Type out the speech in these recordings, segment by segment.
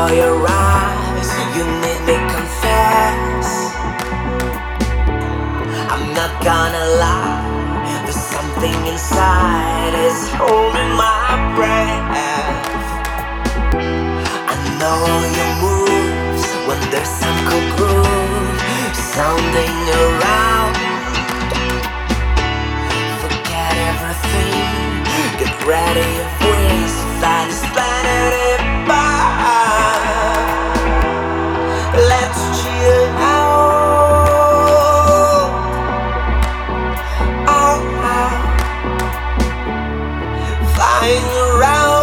for your eyes. You made me confess. I'm not gonna lie, there's something inside is holding my breath. I know your moves when there's some cool groove sounding around. Forget everything, get ready if we fly this planet apart. Let's chill out, flying around.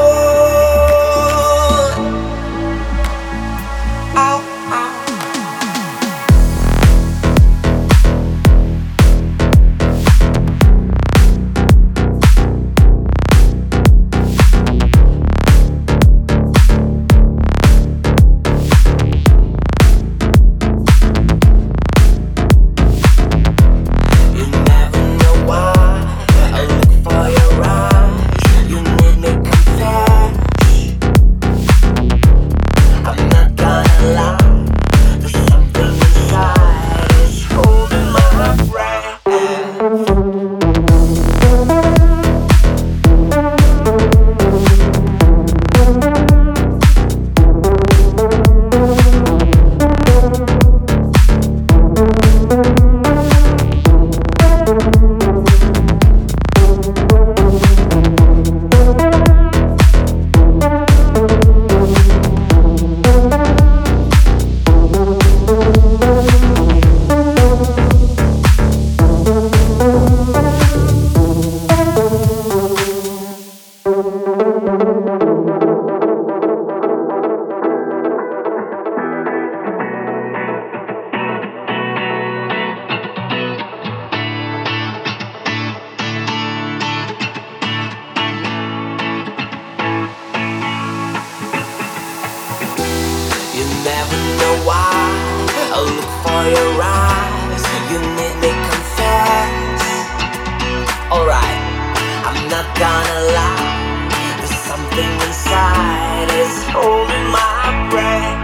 You never know why I look for your eyes. You need me confess. Alright, I'm not gonna lie, there's something inside is holding my breath.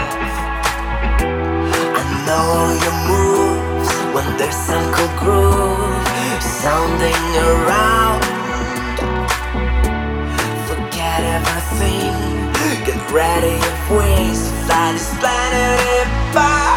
I know your moves when there's some cool groove sounding around. Forget everything, get ready if we fly this planet apart.